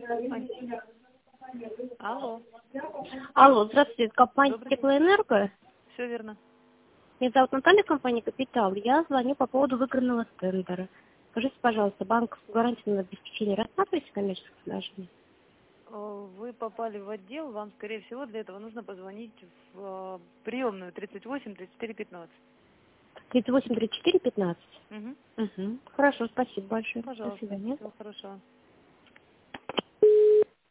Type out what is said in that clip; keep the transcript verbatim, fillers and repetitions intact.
Ой. Алло. Алло, здравствуйте, это компания Добрый. Теплоэнерго. Все верно. Меня зовут Наталья, компания Капитал. Я звоню по поводу выигранного тендера. Скажите, пожалуйста, банковскую гарантию на обеспечение рассматриваете коммерческое предложение? Э, Вы попали в отдел, вам, скорее всего, для этого нужно позвонить в э, приемную тридцать восемь тридцать четыре пятнадцать. тридцать восемь тридцать четыре пятнадцать. Угу. Угу. Хорошо, спасибо большое. До Пожалуйста. свидания. Всего хорошего.